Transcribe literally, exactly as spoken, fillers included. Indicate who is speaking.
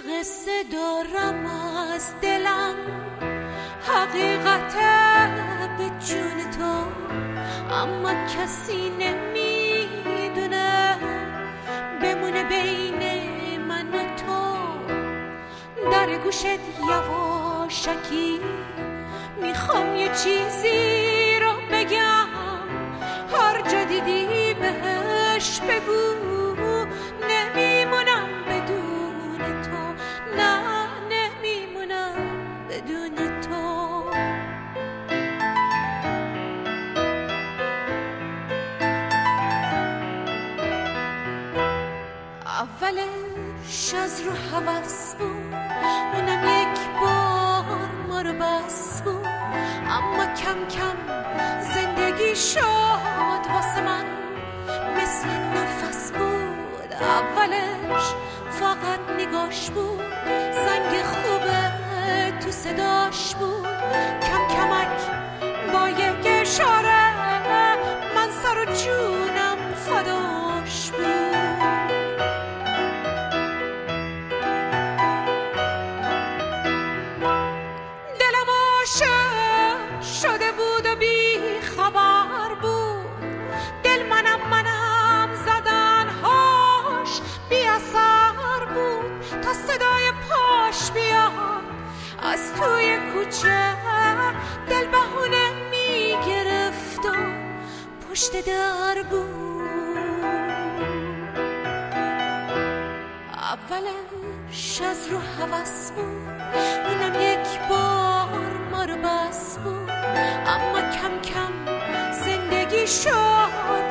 Speaker 1: قصه دارم از دلم، حقیقت به جون تو، اما کسی نمیدونه بمونه بین من و تو. در گوشت یواشکی میخوام یه چیزی رو بگم، هر جا دیدی بهش بگو نمیمونم بدون تو، نه نمیمونم بدون تو. اولش از رو هوس بود، اونم یک بار ما رو بس بود، اما کم کم زندگی شد واسه من مثل نفس بود. اولش فقط نگاش بود، زنگ خوبه تو صداش بود، کم کمک با یک اشاره من سر و جونم فداش بود. دلم عاشق شده بود و بی خبر بود، دل منم منم زدنهاش بی اثر بود، تا صدای پاش بیاد از توی کوچه دل بهونه میگرفت و پشت در بود. اولش از رو هوس بود، اونم یک بار ما رو بس بود، اما کم کم زندگی شد